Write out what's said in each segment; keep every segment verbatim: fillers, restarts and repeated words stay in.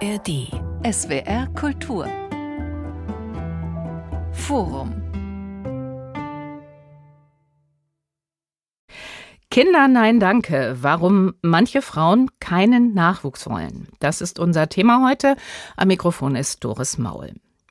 A R D. S W R Kultur. Forum. Kinder, nein, danke. Warum manche Frauen keinen Nachwuchs wollen. Das ist unser Thema heute. Am Mikrofon ist Doris Maul.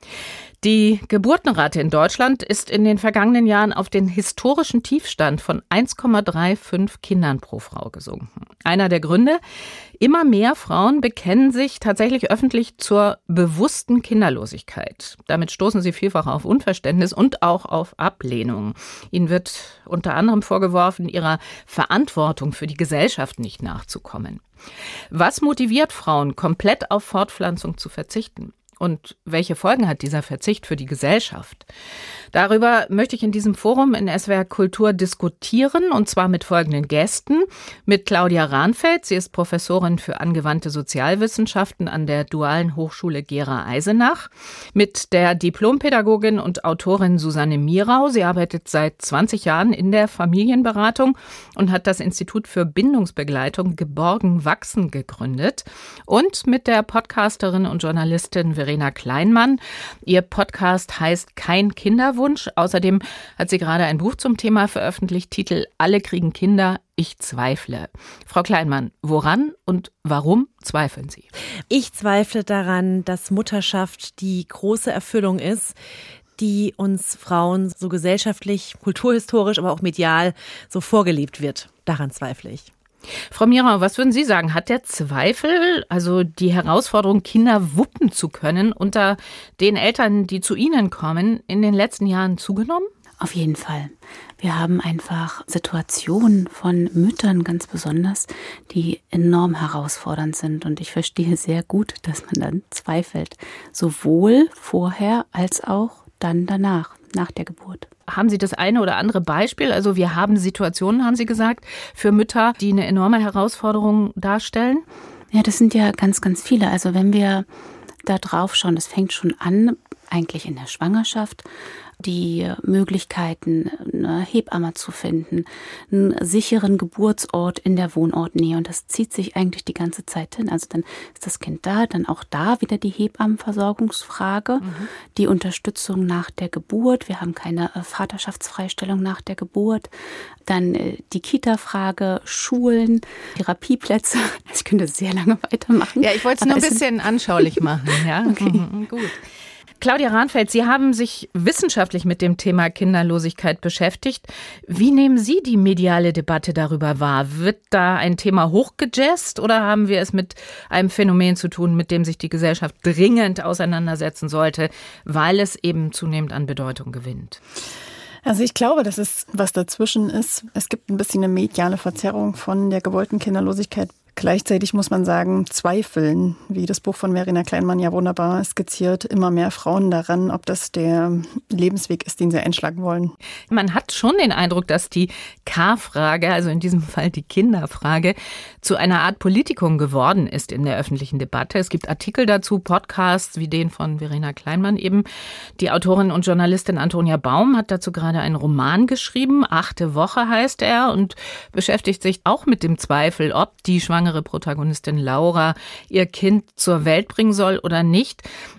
Die Geburtenrate in Deutschland ist in den vergangenen Jahren auf den historischen Tiefstand von eins Komma fünfunddreißig Kindern pro Frau gesunken. Einer der Gründe: immer mehr Frauen bekennen sich tatsächlich öffentlich zur bewussten Kinderlosigkeit. Damit stoßen sie vielfach auf Unverständnis und auch auf Ablehnung. Ihnen wird unter anderem vorgeworfen, ihrer Verantwortung für die Gesellschaft nicht nachzukommen. Was motiviert Frauen, komplett auf Fortpflanzung zu verzichten? Und welche Folgen hat dieser Verzicht für die Gesellschaft? Darüber möchte ich in diesem Forum in S W R Kultur diskutieren, und zwar mit folgenden Gästen. Mit Claudia Rahnfeld, sie ist Professorin für angewandte Sozialwissenschaften an der Dualen Hochschule Gera-Eisenach. Mit der Diplompädagogin und Autorin Susanne Mirau. Sie arbeitet seit zwanzig Jahren in der Familienberatung und hat das Institut für Bindungsbegleitung Geborgen Wachsen gegründet. Und mit der Podcasterin und Journalistin Verena Kleinmann. Ihr Podcast heißt Kein Kinderwunsch. Außerdem hat sie gerade ein Buch zum Thema veröffentlicht, Titel Alle kriegen Kinder, ich zweifle. Frau Kleinmann, woran und warum zweifeln Sie? Ich zweifle daran, dass Mutterschaft die große Erfüllung ist, die uns Frauen so gesellschaftlich, kulturhistorisch, aber auch medial so vorgelebt wird. Daran zweifle ich. Frau Mirau, was würden Sie sagen? Hat der Zweifel, also die Herausforderung, Kinder wuppen zu können, unter den Eltern, die zu Ihnen kommen, in den letzten Jahren zugenommen? Auf jeden Fall. Wir haben einfach Situationen von Müttern ganz besonders, die enorm herausfordernd sind. Und ich verstehe sehr gut, dass man dann zweifelt. Sowohl vorher als auch dann danach, nach der Geburt. Haben Sie das eine oder andere Beispiel? Also wir haben Situationen, haben Sie gesagt, für Mütter, die eine enorme Herausforderung darstellen? Ja, das sind ja ganz, ganz viele. Also wenn wir da drauf schauen, das fängt schon an, eigentlich in der Schwangerschaft, die Möglichkeiten, eine Hebamme zu finden, einen sicheren Geburtsort in der Wohnortnähe. Und das zieht sich eigentlich die ganze Zeit hin. Also dann ist das Kind da, dann auch da wieder die Hebammenversorgungsfrage, mhm. die Unterstützung nach der Geburt. Wir haben keine Vaterschaftsfreistellung nach der Geburt. Dann die Kita-Frage, Schulen, Therapieplätze. Ich könnte sehr lange weitermachen. Ja, ich wollte es nur ein bisschen anschaulich machen. Ja, okay. Mhm, gut. Claudia Rahnfeld, Sie haben sich wissenschaftlich mit dem Thema Kinderlosigkeit beschäftigt. Wie nehmen Sie die mediale Debatte darüber wahr? Wird da ein Thema hochgejazzt oder haben wir es mit einem Phänomen zu tun, mit dem sich die Gesellschaft dringend auseinandersetzen sollte, weil es eben zunehmend an Bedeutung gewinnt? Also ich glaube, dass es was dazwischen ist. Es gibt ein bisschen eine mediale Verzerrung von der gewollten Kinderlosigkeit. Gleichzeitig muss man sagen, zweifeln, wie das Buch von Verena Kleinmann ja wunderbar skizziert, immer mehr Frauen daran, ob das der Lebensweg ist, den sie einschlagen wollen. Man hat schon den Eindruck, dass die K-Frage, also in diesem Fall die Kinderfrage, zu einer Art Politikum geworden ist in der öffentlichen Debatte. Es gibt Artikel dazu, Podcasts wie den von Verena Kleinmann eben. Die Autorin und Journalistin Antonia Baum hat dazu gerade einen Roman geschrieben, Achte Woche heißt er, und beschäftigt sich auch mit dem Zweifel, ob die schwangere Protagonistin Laura ihr Kind zur Welt bringen soll oder nicht.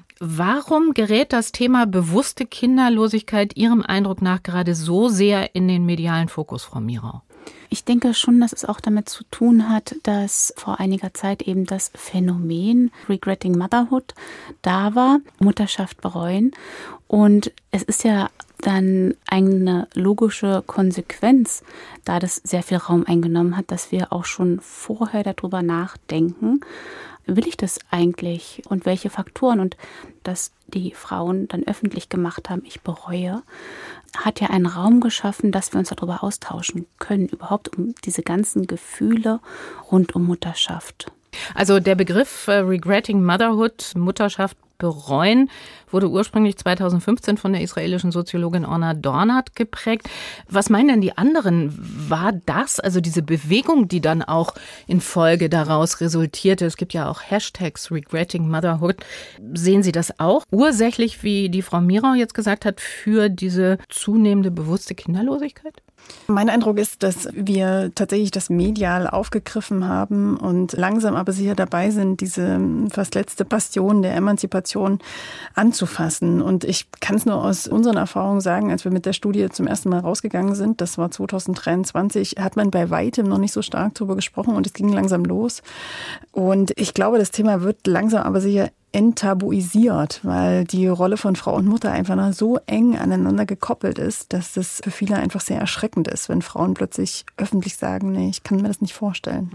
Warum gerät das Thema bewusste Kinderlosigkeit Ihrem Eindruck nach gerade so sehr in den medialen Fokus, Frau Mirau? Ich denke schon, dass es auch damit zu tun hat, dass vor einiger Zeit eben das Phänomen Regretting Motherhood da war, Mutterschaft bereuen. Und es ist ja dann eine logische Konsequenz, da das sehr viel Raum eingenommen hat, dass wir auch schon vorher darüber nachdenken, will ich das eigentlich und welche Faktoren, und dass die Frauen dann öffentlich gemacht haben, ich bereue, hat ja einen Raum geschaffen, dass wir uns darüber austauschen können, überhaupt um diese ganzen Gefühle rund um Mutterschaft. Also der Begriff äh, Regretting Motherhood, Mutterschaft bereuen, wurde ursprünglich zweitausendfünfzehn von der israelischen Soziologin Orna Dornat geprägt. Was meinen denn die anderen? War das, also diese Bewegung, die dann auch in Folge daraus resultierte? Es gibt ja auch Hashtags Regretting Motherhood. Sehen Sie das auch ursächlich, wie die Frau Mirau jetzt gesagt hat, für diese zunehmende bewusste Kinderlosigkeit? Mein Eindruck ist, dass wir tatsächlich das medial aufgegriffen haben und langsam aber sicher dabei sind, diese fast letzte Bastion der Emanzipation anzufassen. Und ich kann es nur aus unseren Erfahrungen sagen, als wir mit der Studie zum ersten Mal rausgegangen sind, das war zwanzig dreiundzwanzig, hat man bei weitem noch nicht so stark darüber gesprochen und es ging langsam los. Und ich glaube, das Thema wird langsam aber sicher enttabuisiert, weil die Rolle von Frau und Mutter einfach noch so eng aneinander gekoppelt ist, dass das für viele einfach sehr erschreckend ist, wenn Frauen plötzlich öffentlich sagen, nee, ich kann mir das nicht vorstellen.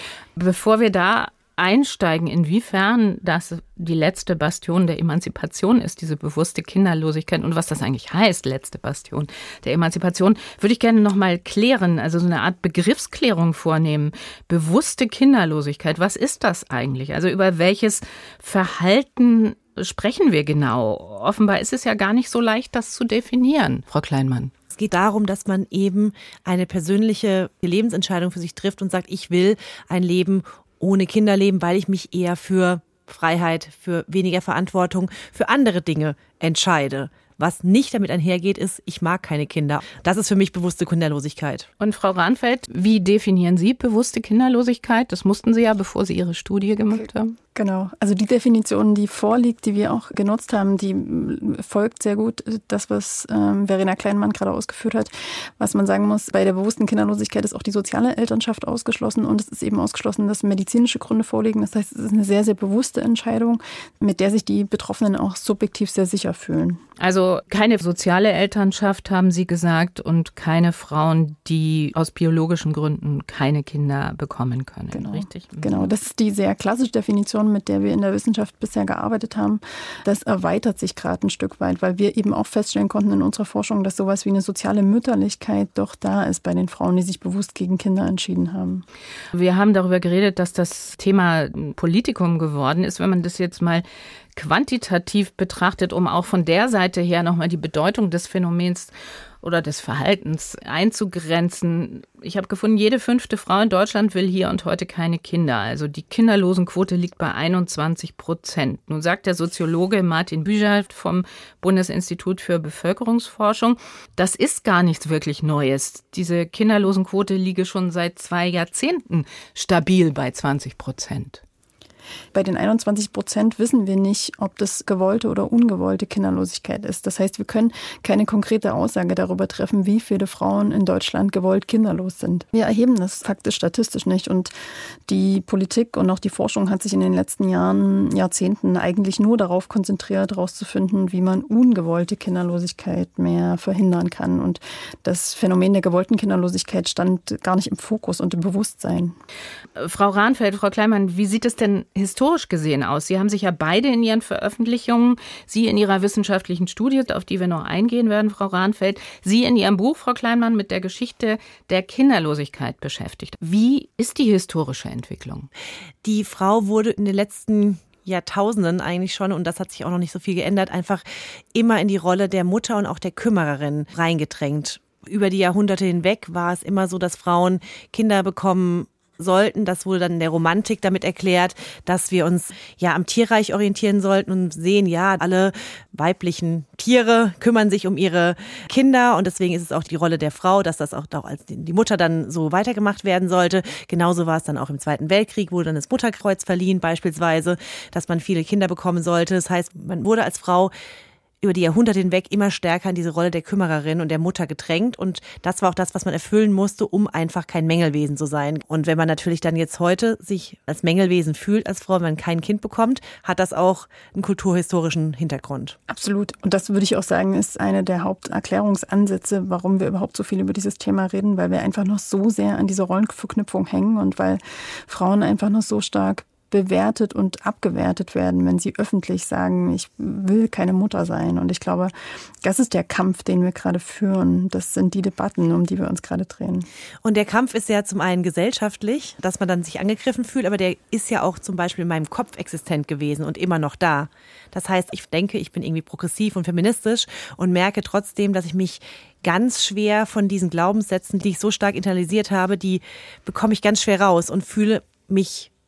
Bevor wir da einsteigen, inwiefern das die letzte Bastion der Emanzipation ist, diese bewusste Kinderlosigkeit und was das eigentlich heißt, letzte Bastion der Emanzipation, würde ich gerne noch mal klären, also so eine Art Begriffsklärung vornehmen. Bewusste Kinderlosigkeit, was ist das eigentlich? Also über welches Verhalten sprechen wir genau? Offenbar ist es ja gar nicht so leicht, das zu definieren, Frau Kleinmann. Es geht darum, dass man eben eine persönliche Lebensentscheidung für sich trifft und sagt, ich will ein Leben ohne Kinder leben, weil ich mich eher für Freiheit, für weniger Verantwortung, für andere Dinge entscheide. Was nicht damit einhergeht, ist, ich mag keine Kinder. Das ist für mich bewusste Kinderlosigkeit. Und Frau Rahnfeld, wie definieren Sie bewusste Kinderlosigkeit? Das mussten Sie ja, bevor Sie Ihre Studie gemacht haben. Genau, also die Definition, die vorliegt, die wir auch genutzt haben, die folgt sehr gut das, was ähm, Verena Kleinmann gerade ausgeführt hat. Was man sagen muss, bei der bewussten Kinderlosigkeit ist auch die soziale Elternschaft ausgeschlossen und es ist eben ausgeschlossen, dass medizinische Gründe vorliegen. Das heißt, es ist eine sehr, sehr bewusste Entscheidung, mit der sich die Betroffenen auch subjektiv sehr sicher fühlen. Also keine soziale Elternschaft, haben Sie gesagt, und keine Frauen, die aus biologischen Gründen keine Kinder bekommen können. Genau, richtig? Genau, das ist die sehr klassische Definition, mit der wir in der Wissenschaft bisher gearbeitet haben. Das erweitert sich gerade ein Stück weit, weil wir eben auch feststellen konnten in unserer Forschung, dass sowas wie eine soziale Mütterlichkeit doch da ist bei den Frauen, die sich bewusst gegen Kinder entschieden haben. Wir haben darüber geredet, dass das Thema Politikum geworden ist. Wenn man das jetzt mal quantitativ betrachtet, um auch von der Seite her nochmal die Bedeutung des Phänomens oder des Verhaltens einzugrenzen. Ich habe gefunden, jede fünfte Frau in Deutschland will hier und heute keine Kinder. Also die Kinderlosenquote liegt bei einundzwanzig Prozent. Nun sagt der Soziologe Martin Bücher vom Bundesinstitut für Bevölkerungsforschung, das ist gar nichts wirklich Neues. Diese Kinderlosenquote liege schon seit zwei Jahrzehnten stabil bei zwanzig Prozent. Bei den einundzwanzig Prozent wissen wir nicht, ob das gewollte oder ungewollte Kinderlosigkeit ist. Das heißt, wir können keine konkrete Aussage darüber treffen, wie viele Frauen in Deutschland gewollt kinderlos sind. Wir erheben das faktisch statistisch nicht. Und die Politik und auch die Forschung hat sich in den letzten Jahren, Jahrzehnten eigentlich nur darauf konzentriert, herauszufinden, wie man ungewollte Kinderlosigkeit mehr verhindern kann. Und das Phänomen der gewollten Kinderlosigkeit stand gar nicht im Fokus und im Bewusstsein. Frau Rahnfeld, Frau Kleinmann, wie sieht es denn historisch gesehen aus? Sie haben sich ja beide in Ihren Veröffentlichungen, Sie in Ihrer wissenschaftlichen Studie, auf die wir noch eingehen werden, Frau Rahnfeld, Sie in Ihrem Buch, Frau Kleinmann, mit der Geschichte der Kinderlosigkeit beschäftigt. Wie ist die historische Entwicklung? Die Frau wurde in den letzten Jahrtausenden eigentlich schon, und das hat sich auch noch nicht so viel geändert, einfach immer in die Rolle der Mutter und auch der Kümmererin reingedrängt. Über die Jahrhunderte hinweg war es immer so, dass Frauen Kinder bekommen sollten. Das wurde dann in der Romantik damit erklärt, dass wir uns ja am Tierreich orientieren sollten und sehen, ja, alle weiblichen Tiere kümmern sich um ihre Kinder und deswegen ist es auch die Rolle der Frau, dass das auch, auch als die Mutter dann so weitergemacht werden sollte. Genauso war es dann auch im Zweiten Weltkrieg, wurde dann das Mutterkreuz verliehen beispielsweise, dass man viele Kinder bekommen sollte. Das heißt, man wurde als Frau über die Jahrhunderte hinweg immer stärker in diese Rolle der Kümmererin und der Mutter gedrängt. Und das war auch das, was man erfüllen musste, um einfach kein Mängelwesen zu sein. Und wenn man natürlich dann jetzt heute sich als Mängelwesen fühlt, als Frau, wenn man kein Kind bekommt, hat das auch einen kulturhistorischen Hintergrund. Absolut. Und das würde ich auch sagen, ist eine der Haupterklärungsansätze, warum wir überhaupt so viel über dieses Thema reden, weil wir einfach noch so sehr an dieser Rollenverknüpfung hängen und weil Frauen einfach noch so stark bewertet und abgewertet werden, wenn sie öffentlich sagen, ich will keine Mutter sein. Und ich glaube, das ist der Kampf, den wir gerade führen. Das sind die Debatten, um die wir uns gerade drehen. Und der Kampf ist ja zum einen gesellschaftlich, dass man dann sich angegriffen fühlt, aber der ist ja auch zum Beispiel in meinem Kopf existent gewesen und immer noch da. Das heißt, ich denke, ich bin irgendwie progressiv und feministisch und merke trotzdem, dass ich mich ganz schwer von diesen Glaubenssätzen, die ich so stark internalisiert habe, die bekomme ich ganz schwer raus und fühle mich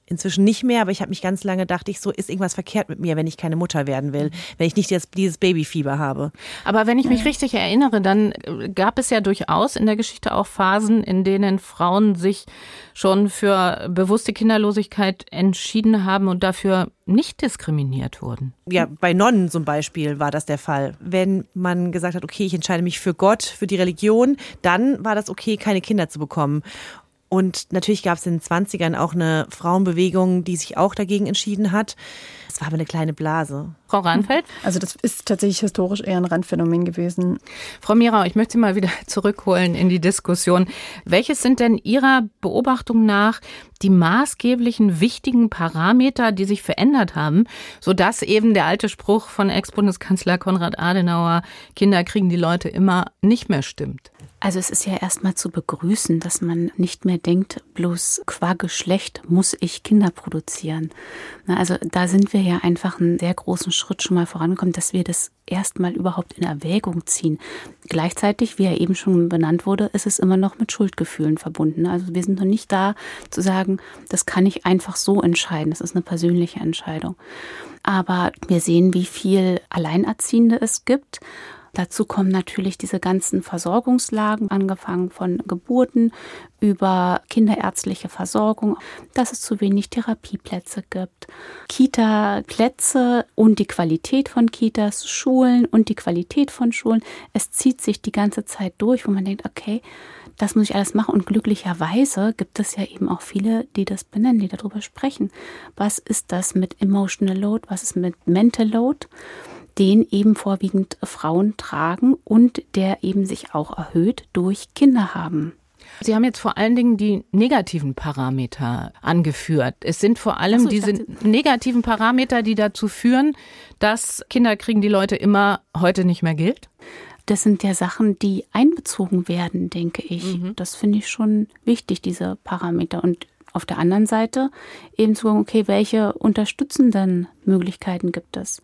inzwischen nicht mehr, aber ich habe mich ganz lange, dachte ich so, ist irgendwas verkehrt mit mir, wenn ich keine Mutter werden will, wenn ich nicht jetzt dieses Babyfieber habe. Aber wenn ich mich richtig erinnere, dann gab es ja durchaus in der Geschichte auch Phasen, in denen Frauen sich schon für bewusste Kinderlosigkeit entschieden haben und dafür nicht diskriminiert wurden. Ja, bei Nonnen zum Beispiel war das der Fall. Wenn man gesagt hat, okay, ich entscheide mich für Gott, für die Religion, dann war das okay, keine Kinder zu bekommen. Und natürlich gab es in den zwanzigern auch eine Frauenbewegung, die sich auch dagegen entschieden hat. Es war aber eine kleine Blase. Frau Ranfeld? Also das ist tatsächlich historisch eher ein Randphänomen gewesen. Frau Mirau, ich möchte Sie mal wieder zurückholen in die Diskussion. Welches sind denn Ihrer Beobachtung nach die maßgeblichen wichtigen Parameter, die sich verändert haben, sodass eben der alte Spruch von Ex-Bundeskanzler Konrad Adenauer, Kinder kriegen die Leute immer, nicht mehr stimmt? Also es ist ja erstmal zu begrüßen, dass man nicht mehr denkt, bloß qua Geschlecht muss ich Kinder produzieren. Also da sind wir ja einfach einen sehr großen Schritt schon mal vorangekommen, dass wir das erstmal überhaupt in Erwägung ziehen. Gleichzeitig, wie ja eben schon benannt wurde, ist es immer noch mit Schuldgefühlen verbunden. Also wir sind noch nicht da zu sagen, das kann ich einfach so entscheiden. Das ist eine persönliche Entscheidung. Aber wir sehen, wie viel Alleinerziehende es gibt. Dazu kommen natürlich diese ganzen Versorgungslagen, angefangen von Geburten über kinderärztliche Versorgung, dass es zu wenig Therapieplätze gibt, Kita-Plätze und die Qualität von Kitas, Schulen und die Qualität von Schulen. Es zieht sich die ganze Zeit durch, wo man denkt, okay, das muss ich alles machen. Und glücklicherweise gibt es ja eben auch viele, die das benennen, die darüber sprechen. Was ist das mit Emotional Load? Was ist mit Mental Load? Den eben vorwiegend Frauen tragen und der eben sich auch erhöht durch Kinder haben. Sie haben jetzt vor allen Dingen die negativen Parameter angeführt. Es sind vor allem so, diese dachte, negativen Parameter, die dazu führen, dass Kinder kriegen die Leute immer heute nicht mehr gilt? Das sind ja Sachen, die einbezogen werden, denke ich. Mhm. Das finde ich schon wichtig, diese Parameter. Und auf der anderen Seite eben zu sagen, okay, welche unterstützenden Möglichkeiten gibt es?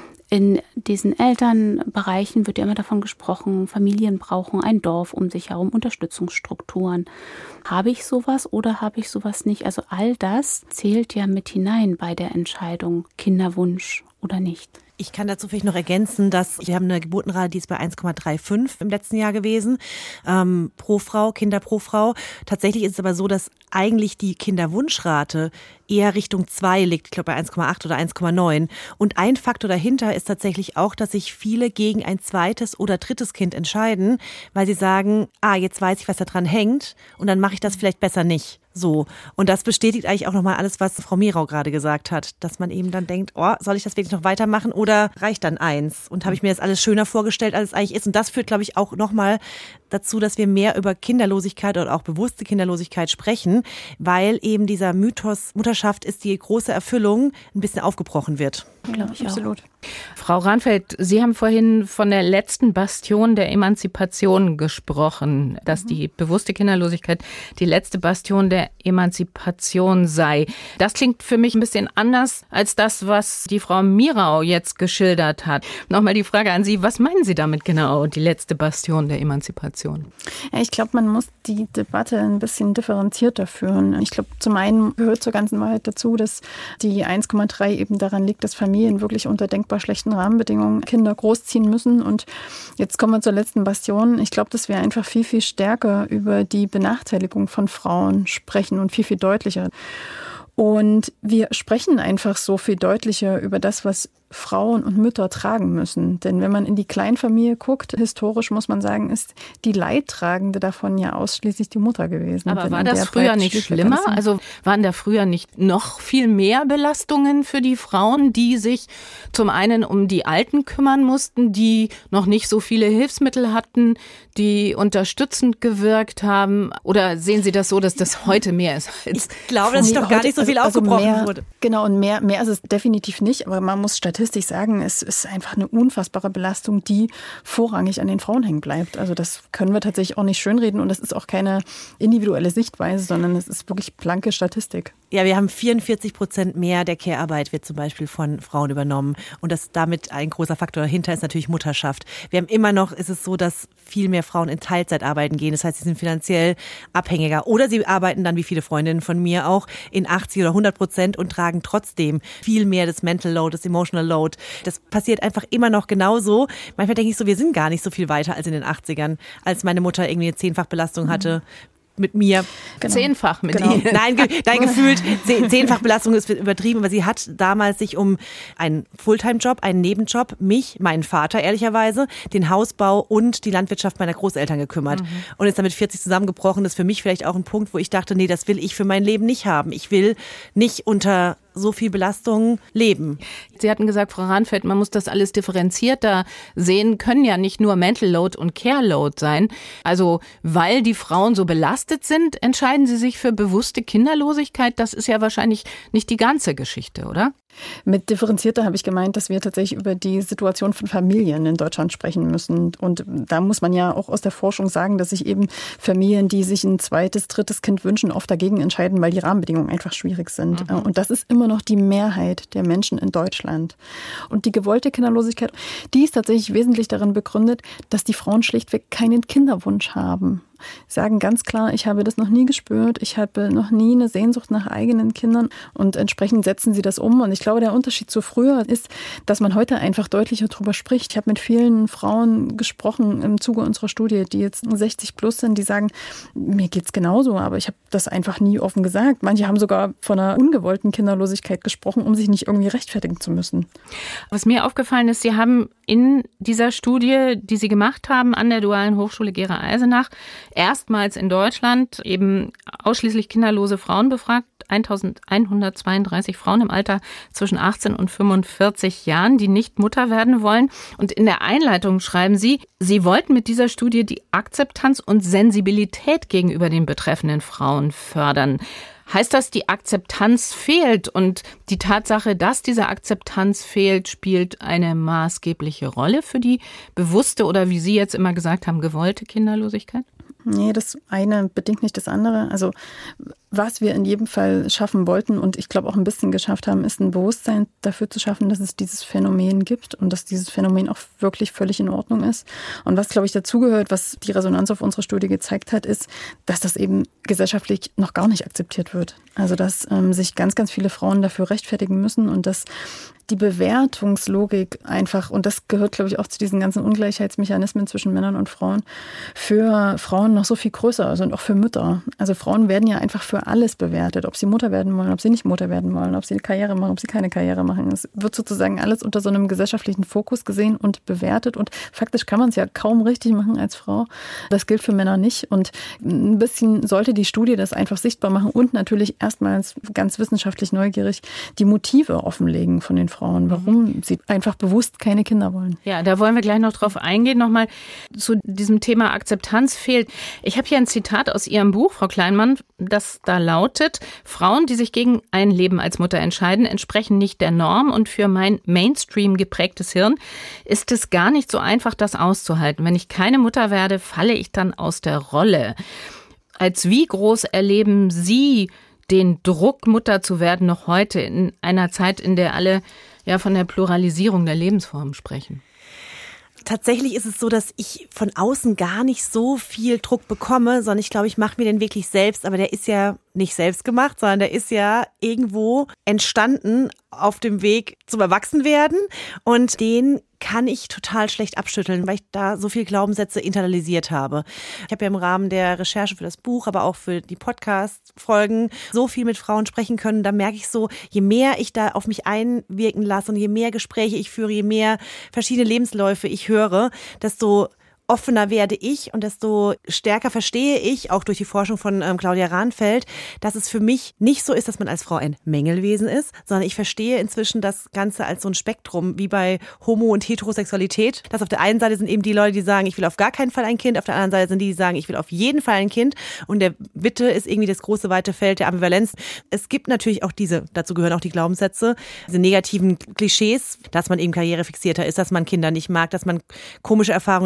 In diesen Elternbereichen wird ja immer davon gesprochen, Familien brauchen ein Dorf um sich herum, Unterstützungsstrukturen. Habe ich sowas oder habe ich sowas nicht? Also all das zählt ja mit hinein bei der Entscheidung, Kinderwunsch oder nicht. Ich kann dazu vielleicht noch ergänzen, dass wir haben eine Geburtenrate, die ist bei eins Komma fünfunddreißig im letzten Jahr gewesen, ähm, pro Frau, Kinder pro Frau. Tatsächlich ist es aber so, dass eigentlich die Kinderwunschrate eher Richtung zwei liegt, ich glaube bei eins Komma acht oder eins Komma neun. Und ein Faktor dahinter ist tatsächlich auch, dass sich viele gegen ein zweites oder drittes Kind entscheiden, weil sie sagen, ah, jetzt weiß ich, was da dran hängt und dann mache ich das vielleicht besser nicht. So. Und das bestätigt eigentlich auch nochmal alles, was Frau Mirau gerade gesagt hat, dass man eben dann denkt, oh, soll ich das wirklich noch weitermachen oder reicht dann eins? Und habe ich mir das alles schöner vorgestellt, als es eigentlich ist? Und das führt, glaube ich, auch nochmal dazu, dass wir mehr über Kinderlosigkeit oder auch bewusste Kinderlosigkeit sprechen, weil eben dieser Mythos Mutterschaft ist die große Erfüllung ein bisschen aufgebrochen wird. Glaube ich Absolut. Auch. Frau Ranfeld, Sie haben vorhin von der letzten Bastion der Emanzipation gesprochen, dass die bewusste Kinderlosigkeit die letzte Bastion der Emanzipation sei. Das klingt für mich ein bisschen anders als das, was die Frau Mirau jetzt geschildert hat. Nochmal die Frage an Sie, was meinen Sie damit genau, die letzte Bastion der Emanzipation? Ja, ich glaube, man muss die Debatte ein bisschen differenzierter führen. Ich glaube, zum einen gehört zur ganzen Wahrheit dazu, dass die eins Komma drei eben daran liegt, dass Familien wirklich unter denkbar schlechten Rahmenbedingungen Kinder großziehen müssen. Und jetzt kommen wir zur letzten Bastion. Ich glaube, dass wir einfach viel, viel stärker über die Benachteiligung von Frauen sprechen und viel, viel deutlicher. Und wir sprechen einfach so viel deutlicher über das, was Frauen und Mütter tragen müssen. Denn wenn man in die Kleinfamilie guckt, historisch muss man sagen, ist die Leidtragende davon ja ausschließlich die Mutter gewesen. Aber war das früher nicht schlimmer? Also waren da früher nicht noch viel mehr Belastungen für die Frauen, die sich zum einen um die Alten kümmern mussten, die noch nicht so viele Hilfsmittel hatten, die unterstützend gewirkt haben? Oder sehen Sie das so, dass das heute mehr ist? Ich glaube, dass doch gar nicht so viel also, aufgebrochen also mehr, wurde. Genau, und mehr, mehr ist es definitiv nicht. Aber man muss statistisch sagen, es ist einfach eine unfassbare Belastung, die vorrangig an den Frauen hängen bleibt. Also das können wir tatsächlich auch nicht schönreden und das ist auch keine individuelle Sichtweise, sondern es ist wirklich blanke Statistik. Ja, wir haben vierundvierzig Prozent mehr der Care-Arbeit wird zum Beispiel von Frauen übernommen. Und das damit ein großer Faktor dahinter ist natürlich Mutterschaft. Wir haben immer noch, ist es so, dass viel mehr Frauen in Teilzeit arbeiten gehen. Das heißt, sie sind finanziell abhängiger. Oder sie arbeiten dann, wie viele Freundinnen von mir auch, in achtzig oder hundert Prozent und tragen trotzdem viel mehr das Mental Load, das Emotional Load. Das passiert einfach immer noch genauso. Manchmal denke ich so, wir sind gar nicht so viel weiter als in den achtzigern, als meine Mutter irgendwie eine Zehnfachbelastung hatte. Mit mir. Genau. Zehnfach mit genau. ihr. Nein, ge- nein, gefühlt zehnfach Belastung ist übertrieben, aber sie hat damals sich um einen Fulltime-Job, einen Nebenjob, mich, meinen Vater ehrlicherweise, den Hausbau und die Landwirtschaft meiner Großeltern gekümmert. Mhm. Und ist damit vierzig zusammengebrochen. Das ist für mich vielleicht auch ein Punkt, wo ich dachte, nee, das will ich für mein Leben nicht haben. Ich will nicht unter so viel Belastung leben. Sie hatten gesagt, Frau Rahnfeld, man muss das alles differenzierter sehen, können ja nicht nur Mental Load und Care Load sein. Also weil die Frauen so belastet sind, entscheiden sie sich für bewusste Kinderlosigkeit. Das ist ja wahrscheinlich nicht die ganze Geschichte, oder? Mit differenzierter habe ich gemeint, dass wir tatsächlich über die Situation von Familien in Deutschland sprechen müssen. Und da muss man ja auch aus der Forschung sagen, dass sich eben Familien, die sich ein zweites, drittes Kind wünschen, oft dagegen entscheiden, weil die Rahmenbedingungen einfach schwierig sind. Mhm. Und das ist immer noch die Mehrheit der Menschen in Deutschland. Und die gewollte Kinderlosigkeit, die ist tatsächlich wesentlich darin begründet, dass die Frauen schlichtweg keinen Kinderwunsch haben. Sagen ganz klar, ich habe das noch nie gespürt, ich habe noch nie eine Sehnsucht nach eigenen Kindern und entsprechend setzen sie das um. Und ich glaube, der Unterschied zu früher ist, dass man heute einfach deutlicher darüber spricht. Ich habe mit vielen Frauen gesprochen im Zuge unserer Studie, die jetzt sechzig plus sind, die sagen, mir geht's genauso, aber ich habe das einfach nie offen gesagt. Manche haben sogar von einer ungewollten Kinderlosigkeit gesprochen, um sich nicht irgendwie rechtfertigen zu müssen. Was mir aufgefallen ist, Sie haben in dieser Studie, die Sie gemacht haben an der Dualen Hochschule Gera-Eisenach, erstmals in Deutschland eben ausschließlich kinderlose Frauen befragt, eintausendeinhundertzweiunddreißig Frauen im Alter zwischen achtzehn und fünfundvierzig Jahren, die nicht Mutter werden wollen. Und in der Einleitung schreiben Sie, Sie wollten mit dieser Studie die Akzeptanz und Sensibilität gegenüber den betreffenden Frauen fördern. Heißt das, die Akzeptanz fehlt und die Tatsache, dass diese Akzeptanz fehlt, spielt eine maßgebliche Rolle für die bewusste oder wie Sie jetzt immer gesagt haben, gewollte Kinderlosigkeit? Nee, das eine bedingt nicht das andere. Also was wir in jedem Fall schaffen wollten und ich glaube auch ein bisschen geschafft haben, ist ein Bewusstsein dafür zu schaffen, dass es dieses Phänomen gibt und dass dieses Phänomen auch wirklich völlig in Ordnung ist. Und was, glaube ich, dazugehört, was die Resonanz auf unserer Studie gezeigt hat, ist, dass das eben gesellschaftlich noch gar nicht akzeptiert wird. Also dass ähm, sich ganz, ganz viele Frauen dafür rechtfertigen müssen und dass die Bewertungslogik einfach, und das gehört, glaube ich, auch zu diesen ganzen Ungleichheitsmechanismen zwischen Männern und Frauen, für Frauen noch so viel größer ist und auch für Mütter. Also Frauen werden ja einfach für alles bewertet, ob sie Mutter werden wollen, ob sie nicht Mutter werden wollen, ob sie eine Karriere machen, ob sie keine Karriere machen. Es wird sozusagen alles unter so einem gesellschaftlichen Fokus gesehen und bewertet und faktisch kann man es ja kaum richtig machen als Frau. Das gilt für Männer nicht und ein bisschen sollte die Studie das einfach sichtbar machen und natürlich erstmals ganz wissenschaftlich neugierig die Motive offenlegen von den Frauen, warum sie einfach bewusst keine Kinder wollen. Ja, da wollen wir gleich noch drauf eingehen. Nochmal zu diesem Thema Akzeptanz fehlt. Ich habe hier ein Zitat aus Ihrem Buch, Frau Kleinmann, das da lautet, Frauen, die sich gegen ein Leben als Mutter entscheiden, entsprechen nicht der Norm und für mein Mainstream geprägtes Hirn ist es gar nicht so einfach, das auszuhalten. Wenn ich keine Mutter werde, falle ich dann aus der Rolle. Als wie groß erleben Sie den Druck, Mutter zu werden, noch heute in einer Zeit, in der alle ja von der Pluralisierung der Lebensformen sprechen? Tatsächlich ist es so, dass ich von außen gar nicht so viel Druck bekomme, sondern ich glaube, ich mache mir den wirklich selbst, aber der ist ja nicht selbst gemacht, sondern der ist ja irgendwo entstanden auf dem Weg zum Erwachsenwerden und den kann ich total schlecht abschütteln, weil ich da so viel Glaubenssätze internalisiert habe. Ich habe ja im Rahmen der Recherche für das Buch, aber auch für die Podcast-Folgen so viel mit Frauen sprechen können. Da merke ich so, je mehr ich da auf mich einwirken lasse und je mehr Gespräche ich führe, je mehr verschiedene Lebensläufe ich höre, desto offener werde ich und desto stärker verstehe ich, auch durch die Forschung von ähm, Claudia Rahnfeld, dass es für mich nicht so ist, dass man als Frau ein Mängelwesen ist, sondern ich verstehe inzwischen das Ganze als so ein Spektrum, wie bei Homo- und Heterosexualität. Dass auf der einen Seite sind eben die Leute, die sagen, ich will auf gar keinen Fall ein Kind, auf der anderen Seite sind die, die sagen, ich will auf jeden Fall ein Kind und der Mitte ist irgendwie das große, weite Feld der Ambivalenz. Es gibt natürlich auch diese, dazu gehören auch die Glaubenssätze, diese negativen Klischees, dass man eben karrierefixierter ist, dass man Kinder nicht mag, dass man komische Erfahrungen in der Herkunft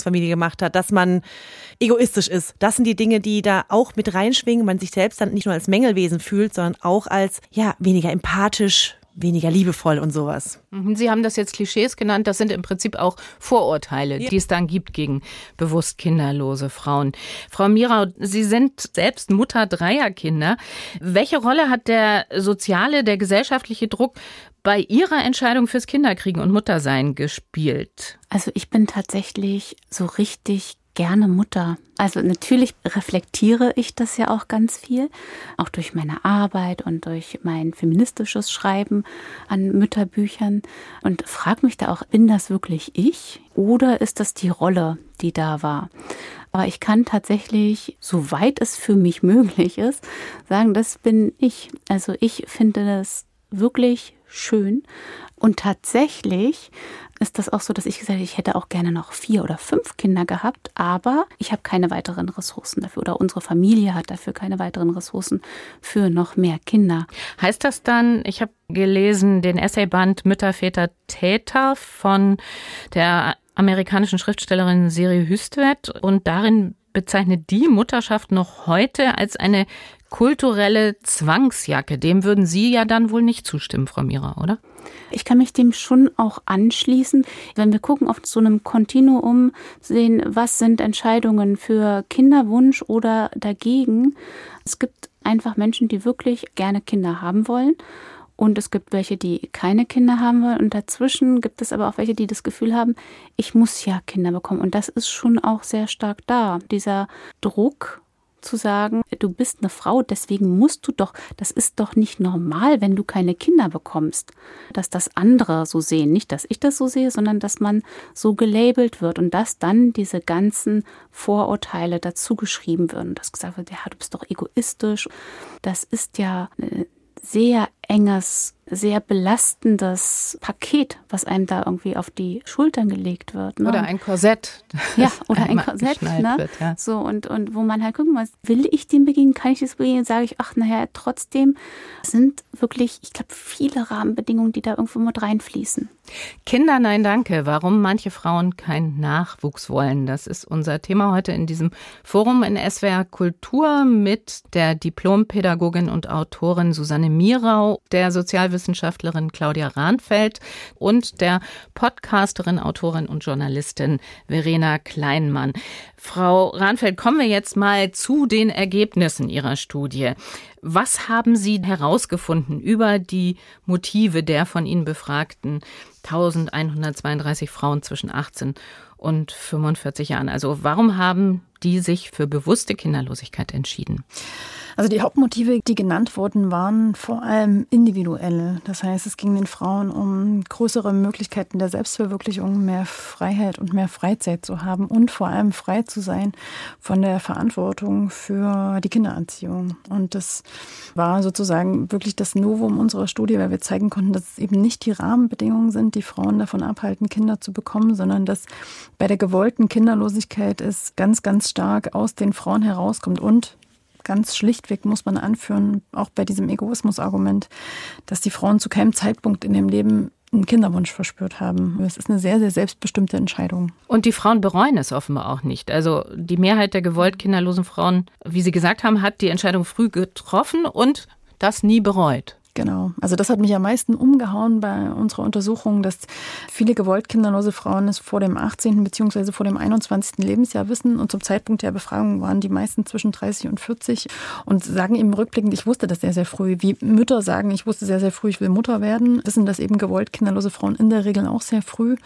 Herkunftsfamilie gemacht hat, dass man egoistisch ist. Das sind die Dinge, die da auch mit reinschwingen, man sich selbst dann nicht nur als Mängelwesen fühlt, sondern auch als, ja, weniger empathisch, weniger liebevoll und sowas. Sie haben das jetzt Klischees genannt. Das sind im Prinzip auch Vorurteile, ja, die es dann gibt gegen bewusst kinderlose Frauen. Frau Mirau, Sie sind selbst Mutter dreier Kinder. Welche Rolle hat der soziale, der gesellschaftliche Druck bei Ihrer Entscheidung fürs Kinderkriegen und Muttersein gespielt? Also ich bin tatsächlich so richtig gerne Mutter. Also natürlich reflektiere ich das ja auch ganz viel, auch durch meine Arbeit und durch mein feministisches Schreiben an Mütterbüchern und frage mich da auch, bin das wirklich ich oder ist das die Rolle, die da war? Aber ich kann tatsächlich, soweit es für mich möglich ist, sagen, das bin ich. Also ich finde das wirklich schön. Und tatsächlich ist das auch so, dass ich gesagt habe, ich hätte auch gerne noch vier oder fünf Kinder gehabt, aber ich habe keine weiteren Ressourcen dafür oder unsere Familie hat dafür keine weiteren Ressourcen für noch mehr Kinder. Heißt das dann, ich habe gelesen, den Essayband Mütter, Väter, Täter von der amerikanischen Schriftstellerin Siri Hustvedt und darin bezeichnet die Mutterschaft noch heute als eine kulturelle Zwangsjacke. Dem würden Sie ja dann wohl nicht zustimmen, Frau Mirau, oder? Ich kann mich dem schon auch anschließen. Wenn wir gucken auf so einem Kontinuum, sehen, was sind Entscheidungen für Kinderwunsch oder dagegen. Es gibt einfach Menschen, die wirklich gerne Kinder haben wollen. Und es gibt welche, die keine Kinder haben wollen. Und dazwischen gibt es aber auch welche, die das Gefühl haben, ich muss ja Kinder bekommen. Und das ist schon auch sehr stark da. Dieser Druck zu sagen, du bist eine Frau, deswegen musst du doch, das ist doch nicht normal, wenn du keine Kinder bekommst. Dass das andere so sehen, nicht, dass ich das so sehe, sondern dass man so gelabelt wird und dass dann diese ganzen Vorurteile dazu geschrieben werden. Dass gesagt wird, ja, du bist doch egoistisch. Das ist ja ein sehr enges, sehr belastendes Paket, was einem da irgendwie auf die Schultern gelegt wird. Ne? Oder ein Korsett. Ja, oder ein Korsett. Ne? Wird, ja. So, und, und wo man halt gucken muss, will ich dem begegnen, kann ich das begegnen, sage ich, ach, naja, trotzdem sind wirklich, ich glaube, viele Rahmenbedingungen, die da irgendwo mit reinfließen. Kinder, nein, danke. Warum manche Frauen keinen Nachwuchs wollen. Das ist unser Thema heute in diesem Forum in S W R Kultur mit der Diplompädagogin und Autorin Susanne Mirau, der Sozialwissenschaftlerin Claudia Rahnfeld und der Podcasterin, Autorin und Journalistin Verena Kleinmann. Frau Rahnfeld, kommen wir jetzt mal zu den Ergebnissen Ihrer Studie. Was haben Sie herausgefunden über die Motive der von Ihnen befragten eintausendeinhundertzweiunddreißig Frauen zwischen achtzehn und fünfundvierzig Jahren? Also warum haben die sich für bewusste Kinderlosigkeit entschieden? Also die Hauptmotive, die genannt wurden, waren vor allem individuelle. Das heißt, es ging den Frauen um größere Möglichkeiten der Selbstverwirklichung, mehr Freiheit und mehr Freizeit zu haben und vor allem frei zu sein von der Verantwortung für die Kindererziehung. Und das war sozusagen wirklich das Novum unserer Studie, weil wir zeigen konnten, dass es eben nicht die Rahmenbedingungen sind, die Frauen davon abhalten, Kinder zu bekommen, sondern dass bei der gewollten Kinderlosigkeit es ganz, ganz stark aus den Frauen herauskommt und ganz schlichtweg muss man anführen, auch bei diesem Egoismus-Argument, dass die Frauen zu keinem Zeitpunkt in ihrem Leben einen Kinderwunsch verspürt haben. Es ist eine sehr, sehr selbstbestimmte Entscheidung. Und die Frauen bereuen es offenbar auch nicht. Also die Mehrheit der gewollt kinderlosen Frauen, wie Sie gesagt haben, hat die Entscheidung früh getroffen und das nie bereut. Genau. Also das hat mich am meisten umgehauen bei unserer Untersuchung, dass viele gewollt kinderlose Frauen es vor dem achtzehnten bzw. vor dem einundzwanzigsten Lebensjahr wissen. Und zum Zeitpunkt der Befragung waren die meisten zwischen dreißig und vierzig und sagen eben rückblickend, ich wusste das sehr, sehr früh. Wie Mütter sagen, ich wusste sehr, sehr früh, ich will Mutter werden, wissen das eben gewollt kinderlose Frauen in der Regel auch sehr früh.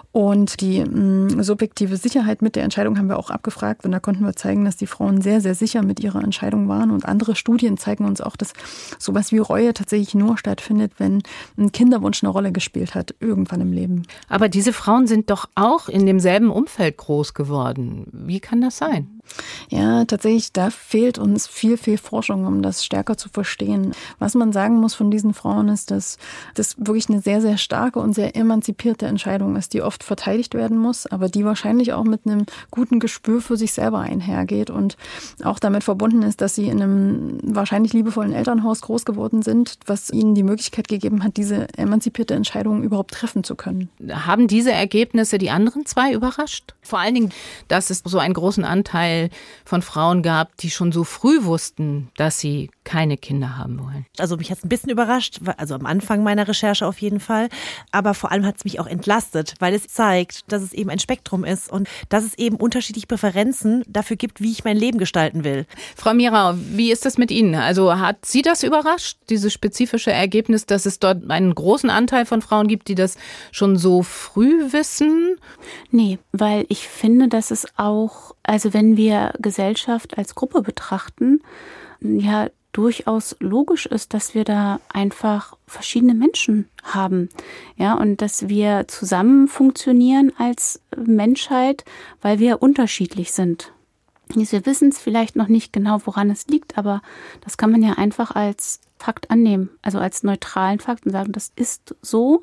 Und die mh, subjektive Sicherheit mit der Entscheidung haben wir auch abgefragt. Und da konnten wir zeigen, dass die Frauen sehr, sehr sicher mit ihrer Entscheidung waren. Und andere Studien zeigen uns auch, dass sowas wie Reue tatsächlich nur stattfindet, wenn ein Kinderwunsch eine Rolle gespielt hat, irgendwann im Leben. Aber diese Frauen sind doch auch in demselben Umfeld groß geworden. Wie kann das sein? Ja, tatsächlich, da fehlt uns viel, viel Forschung, um das stärker zu verstehen. Was man sagen muss von diesen Frauen ist, dass das wirklich eine sehr, sehr starke und sehr emanzipierte Entscheidung ist, die oft verteidigt werden muss, aber die wahrscheinlich auch mit einem guten Gespür für sich selber einhergeht und auch damit verbunden ist, dass sie in einem wahrscheinlich liebevollen Elternhaus groß geworden sind, was ihnen die Möglichkeit gegeben hat, diese emanzipierte Entscheidung überhaupt treffen zu können. Haben diese Ergebnisse die anderen zwei überrascht? Vor allen Dingen, dass es so einen großen Anteil von Frauen gab, die schon so früh wussten, dass sie keine Kinder haben wollen. Also mich hat es ein bisschen überrascht, also am Anfang meiner Recherche auf jeden Fall, aber vor allem hat es mich auch entlastet, weil es zeigt, dass es eben ein Spektrum ist und dass es eben unterschiedliche Präferenzen dafür gibt, wie ich mein Leben gestalten will. Frau Mierau, wie ist das mit Ihnen? Also hat Sie das überrascht, dieses spezifische Ergebnis, dass es dort einen großen Anteil von Frauen gibt, die das schon so früh wissen? Nee, weil ich finde, dass es auch, also wenn wir Gesellschaft als Gruppe betrachten, ja durchaus logisch ist, dass wir da einfach verschiedene Menschen haben, ja, und dass wir zusammen funktionieren als Menschheit, weil wir unterschiedlich sind. Wir wissen es vielleicht noch nicht genau, woran es liegt, aber das kann man ja einfach als Fakt annehmen, also als neutralen Fakt und sagen, das ist so.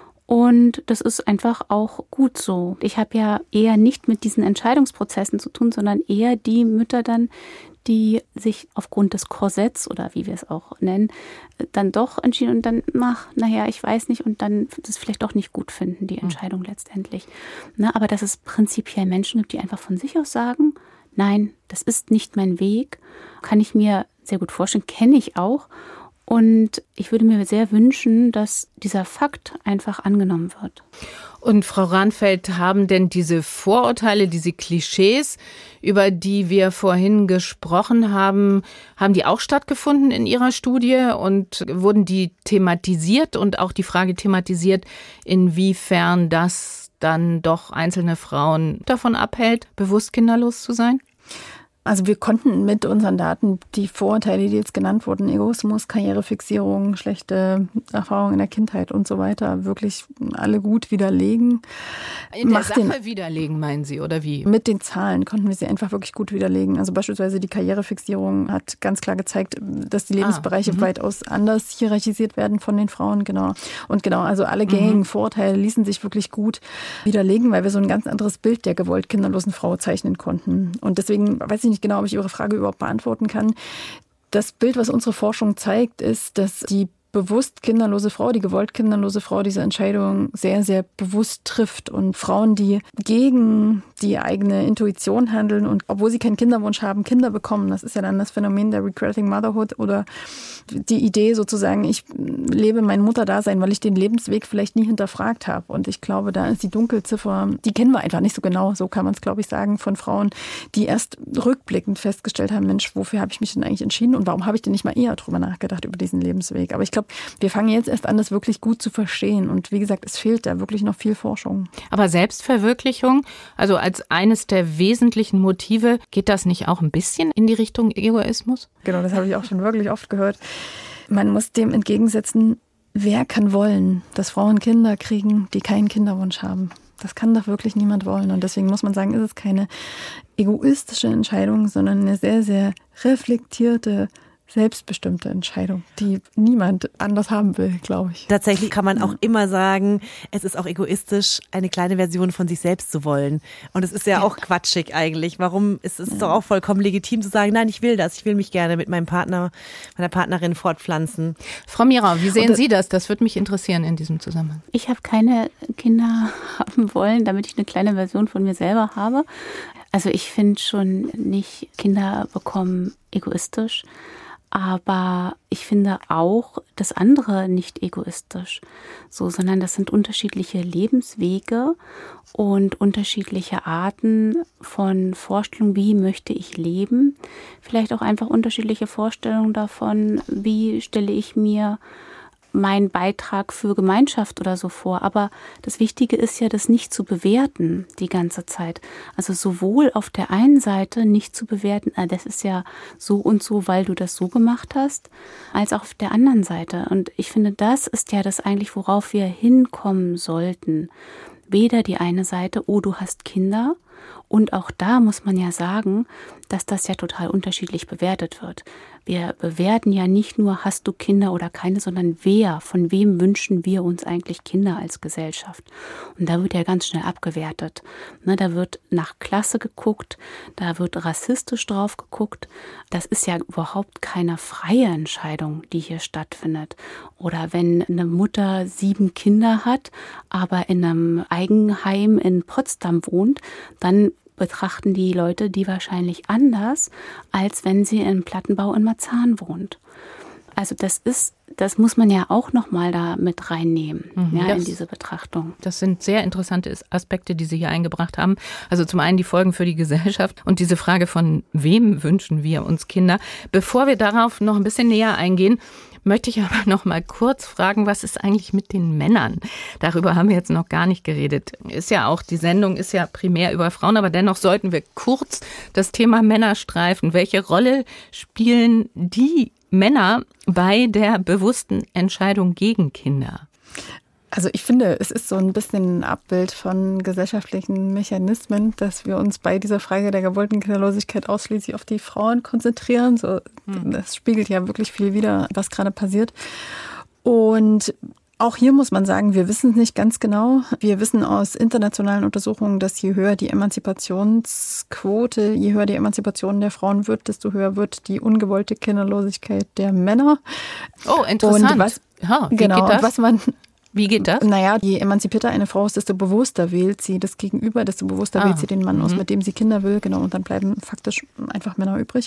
Und das ist einfach auch gut so. Ich habe ja eher nicht mit diesen Entscheidungsprozessen zu tun, sondern eher die Mütter dann, die sich aufgrund des Korsetts oder wie wir es auch nennen, dann doch entschieden und dann, ach, naja, ich weiß nicht und dann das vielleicht doch nicht gut finden, die Entscheidung mhm. letztendlich. Na, aber dass es prinzipiell Menschen gibt, die einfach von sich aus sagen, nein, das ist nicht mein Weg, kann ich mir sehr gut vorstellen, kenne ich auch. Und ich würde mir sehr wünschen, dass dieser Fakt einfach angenommen wird. Und Frau Rahnfeld, haben denn diese Vorurteile, diese Klischees, über die wir vorhin gesprochen haben, haben die auch stattgefunden in Ihrer Studie und wurden die thematisiert und auch die Frage thematisiert, inwiefern das dann doch einzelne Frauen davon abhält, bewusst kinderlos zu sein? Also wir konnten mit unseren Daten die Vorurteile, die jetzt genannt wurden, Egoismus, Karrierefixierung, schlechte Erfahrungen in der Kindheit und so weiter, wirklich alle gut widerlegen. In der Sache den, widerlegen, meinen Sie, oder wie? Mit den Zahlen konnten wir sie einfach wirklich gut widerlegen. Also beispielsweise die Karrierefixierung hat ganz klar gezeigt, dass die Lebensbereiche ah, weitaus anders hierarchisiert werden von den Frauen, genau. Und genau, also alle gängigen mhm. Vorurteile ließen sich wirklich gut widerlegen, weil wir so ein ganz anderes Bild der gewollt kinderlosen Frau zeichnen konnten. Und deswegen weiß ich nicht genau, ob ich Ihre Frage überhaupt beantworten kann. Das Bild, was unsere Forschung zeigt, ist, dass die bewusst kinderlose Frau, die gewollt kinderlose Frau diese Entscheidung sehr, sehr bewusst trifft. Und Frauen, die gegen die eigene Intuition handeln und obwohl sie keinen Kinderwunsch haben, Kinder bekommen, das ist ja dann das Phänomen der Regretting Motherhood oder die Idee sozusagen, ich lebe mein Mutterdasein, weil ich den Lebensweg vielleicht nie hinterfragt habe. Und ich glaube, da ist die Dunkelziffer, die kennen wir einfach nicht so genau, so kann man es, glaube ich, sagen, von Frauen, die erst rückblickend festgestellt haben, Mensch, wofür habe ich mich denn eigentlich entschieden und warum habe ich denn nicht mal eher drüber nachgedacht, über diesen Lebensweg. Aber ich glaube, wir fangen jetzt erst an, das wirklich gut zu verstehen. Und wie gesagt, es fehlt da wirklich noch viel Forschung. Aber Selbstverwirklichung, also als eines der wesentlichen Motive, geht das nicht auch ein bisschen in die Richtung Egoismus? Genau, das habe ich auch schon wirklich oft gehört. Man muss dem entgegensetzen, wer kann wollen, dass Frauen Kinder kriegen, die keinen Kinderwunsch haben? Das kann doch wirklich niemand wollen. Und deswegen muss man sagen, ist es keine egoistische Entscheidung, sondern eine sehr, sehr reflektierte, selbstbestimmte Entscheidung, die niemand anders haben will, glaube ich. Tatsächlich kann man auch immer sagen, es ist auch egoistisch, eine kleine Version von sich selbst zu wollen. Und es ist ja, ja. auch quatschig eigentlich. Warum ist es ja. doch auch vollkommen legitim zu sagen, nein, ich will das, ich will mich gerne mit meinem Partner, meiner Partnerin fortpflanzen. Frau Mierau, wie sehen Sie das? Das würde mich interessieren in diesem Zusammenhang. Ich habe keine Kinder haben wollen, damit ich eine kleine Version von mir selber habe. Also ich finde schon nicht Kinder bekommen egoistisch. Aber ich finde auch das andere nicht egoistisch, so, sondern das sind unterschiedliche Lebenswege und unterschiedliche Arten von Vorstellungen, wie möchte ich leben. Vielleicht auch einfach unterschiedliche Vorstellungen davon, wie stelle ich mir mein Beitrag für Gemeinschaft oder so vor. Aber das Wichtige ist ja, das nicht zu bewerten die ganze Zeit. Also sowohl auf der einen Seite nicht zu bewerten, ah, das ist ja so und so, weil du das so gemacht hast, als auch auf der anderen Seite. Und ich finde, das ist ja das eigentlich, worauf wir hinkommen sollten. Weder die eine Seite, oh, du hast Kinder, Und auch da muss man ja sagen, dass das ja total unterschiedlich bewertet wird. Wir bewerten ja nicht nur, hast du Kinder oder keine, sondern wer, von wem wünschen wir uns eigentlich Kinder als Gesellschaft? Und da wird ja ganz schnell abgewertet. Ne, da wird nach Klasse geguckt, da wird rassistisch drauf geguckt. Das ist ja überhaupt keine freie Entscheidung, die hier stattfindet. Oder wenn eine Mutter sieben Kinder hat, aber in einem Eigenheim in Potsdam wohnt, dann betrachten die Leute die wahrscheinlich anders, als wenn sie im Plattenbau in Marzahn wohnt. Also das ist, das muss man ja auch nochmal da mit reinnehmen, mhm, ja, das, in diese Betrachtung. Das sind sehr interessante Aspekte, die Sie hier eingebracht haben. Also zum einen die Folgen für die Gesellschaft und diese Frage von wem wünschen wir uns Kinder. Bevor wir darauf noch ein bisschen näher eingehen, möchte ich aber noch mal kurz fragen, was ist eigentlich mit den Männern? Darüber haben wir jetzt noch gar nicht geredet. Ist ja auch, die Sendung ist ja primär über Frauen, aber dennoch sollten wir kurz das Thema Männer streifen. Welche Rolle spielen die Männer bei der bewussten Entscheidung gegen Kinder? Also ich finde, es ist so ein bisschen ein Abbild von gesellschaftlichen Mechanismen, dass wir uns bei dieser Frage der gewollten Kinderlosigkeit ausschließlich auf die Frauen konzentrieren. So, das spiegelt ja wirklich viel wider, was gerade passiert. Und auch hier muss man sagen, wir wissen es nicht ganz genau. Wir wissen aus internationalen Untersuchungen, dass je höher die Emanzipationsquote, je höher die Emanzipation der Frauen wird, desto höher wird die ungewollte Kinderlosigkeit der Männer. Oh, interessant. Und was, ja, wie genau, geht das? Was man Wie geht das? Naja, je emanzipierter eine Frau ist, desto bewusster wählt sie das Gegenüber, desto bewusster ah. wählt sie den Mann aus, mit dem sie Kinder will. Genau, und dann bleiben faktisch einfach Männer übrig.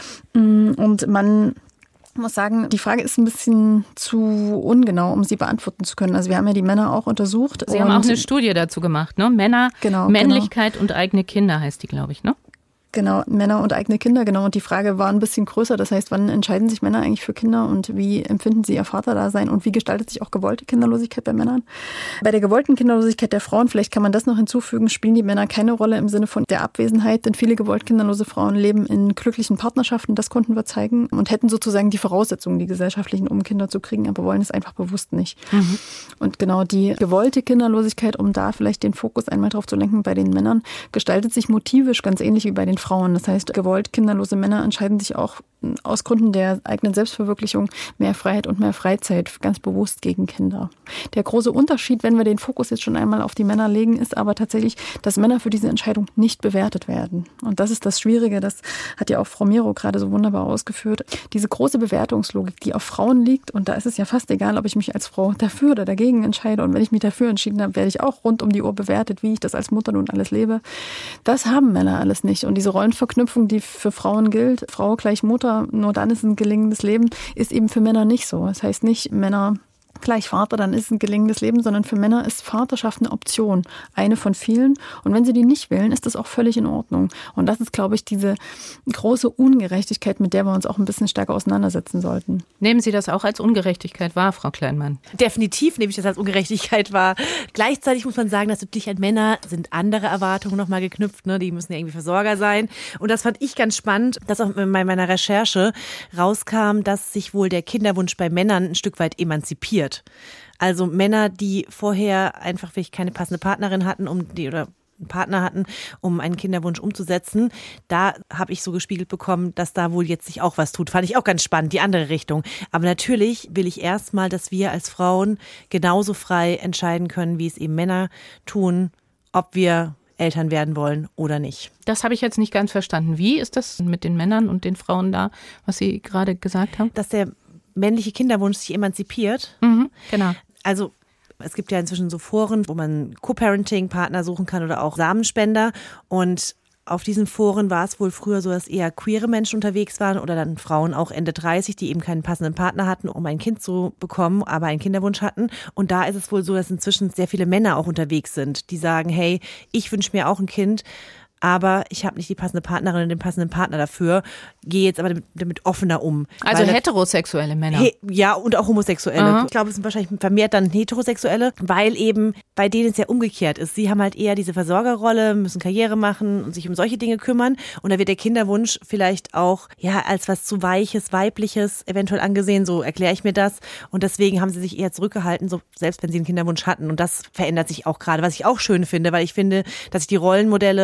Und man muss sagen, die Frage ist ein bisschen zu ungenau, um sie beantworten zu können. Also wir haben ja die Männer auch untersucht. Sie haben auch eine Studie dazu gemacht, ne? Männer, genau, Männlichkeit genau. und eigene Kinder heißt die, glaube ich, ne? Genau, Männer und eigene Kinder, genau. Und die Frage war ein bisschen größer. Das heißt, wann entscheiden sich Männer eigentlich für Kinder und wie empfinden sie ihr Vaterdasein und wie gestaltet sich auch gewollte Kinderlosigkeit bei Männern? Bei der gewollten Kinderlosigkeit der Frauen, vielleicht kann man das noch hinzufügen, spielen die Männer keine Rolle im Sinne von der Abwesenheit, denn viele gewollt kinderlose Frauen leben in glücklichen Partnerschaften, das konnten wir zeigen, und hätten sozusagen die Voraussetzungen, die gesellschaftlichen, um Kinder zu kriegen, aber wollen es einfach bewusst nicht. Mhm. Und genau die gewollte Kinderlosigkeit, um da vielleicht den Fokus einmal drauf zu lenken bei den Männern, gestaltet sich motivisch ganz ähnlich wie bei den Frauen. Das heißt, gewollt kinderlose Männer entscheiden sich auch aus Gründen der eigenen Selbstverwirklichung mehr Freiheit und mehr Freizeit ganz bewusst gegen Kinder. Der große Unterschied, wenn wir den Fokus jetzt schon einmal auf die Männer legen, ist aber tatsächlich, dass Männer für diese Entscheidung nicht bewertet werden. Und das ist das Schwierige, das hat ja auch Frau Miro gerade so wunderbar ausgeführt. Diese große Bewertungslogik, die auf Frauen liegt, und da ist es ja fast egal, ob ich mich als Frau dafür oder dagegen entscheide. Und wenn ich mich dafür entschieden habe, werde ich auch rund um die Uhr bewertet, wie ich das als Mutter nun alles lebe. Das haben Männer alles nicht. Und diese Rollenverknüpfung, die für Frauen gilt, Frau gleich Mutter, nur dann ist ein gelingendes Leben, ist eben für Männer nicht so. Das heißt nicht, Männer gleich Vater, dann ist ein gelingendes Leben, sondern für Männer ist Vaterschaft eine Option, eine von vielen. Und wenn sie die nicht wählen, ist das auch völlig in Ordnung. Und das ist, glaube ich, diese große Ungerechtigkeit, mit der wir uns auch ein bisschen stärker auseinandersetzen sollten. Nehmen Sie das auch als Ungerechtigkeit wahr, Frau Kleinmann? Definitiv nehme ich das als Ungerechtigkeit wahr. Gleichzeitig muss man sagen, dass natürlich an Männer sind andere Erwartungen nochmal geknüpft. Ne? Die müssen ja irgendwie Versorger sein. Und das fand ich ganz spannend, dass auch bei meiner Recherche rauskam, dass sich wohl der Kinderwunsch bei Männern ein Stück weit emanzipiert. Also Männer, die vorher einfach vielleicht keine passende Partnerin hatten, um die oder einen Partner hatten, um einen Kinderwunsch umzusetzen. Da habe ich so gespiegelt bekommen, dass da wohl jetzt sich auch was tut. Fand ich auch ganz spannend, die andere Richtung. Aber natürlich will ich erstmal, dass wir als Frauen genauso frei entscheiden können, wie es eben Männer tun, ob wir Eltern werden wollen oder nicht. Das habe ich jetzt nicht ganz verstanden. Wie ist das mit den Männern und den Frauen da, was Sie gerade gesagt haben? Dass der männliche Kinderwunsch sich emanzipiert. Mhm, genau. Also es gibt ja inzwischen so Foren, wo man Co-Parenting-Partner suchen kann oder auch Samenspender. Und auf diesen Foren war es wohl früher so, dass eher queere Menschen unterwegs waren oder dann Frauen auch Ende dreißig, die eben keinen passenden Partner hatten, um ein Kind zu bekommen, aber einen Kinderwunsch hatten. Und da ist es wohl so, dass inzwischen sehr viele Männer auch unterwegs sind, die sagen, hey, ich wünsche mir auch ein Kind, aber ich habe nicht die passende Partnerin und den passenden Partner dafür, gehe jetzt aber damit, damit offener um. Also weil heterosexuelle Männer? He, ja, und auch Homosexuelle. Aha. Ich glaube, es sind wahrscheinlich vermehrt dann Heterosexuelle, weil eben bei denen es ja umgekehrt ist. Sie haben halt eher diese Versorgerrolle, müssen Karriere machen und sich um solche Dinge kümmern. Und da wird der Kinderwunsch vielleicht auch ja als was zu Weiches, Weibliches eventuell angesehen, so erkläre ich mir das. Und deswegen haben sie sich eher zurückgehalten, so selbst wenn sie einen Kinderwunsch hatten. Und das verändert sich auch gerade, was ich auch schön finde, weil ich finde, dass sich die Rollenmodelle oder Rollen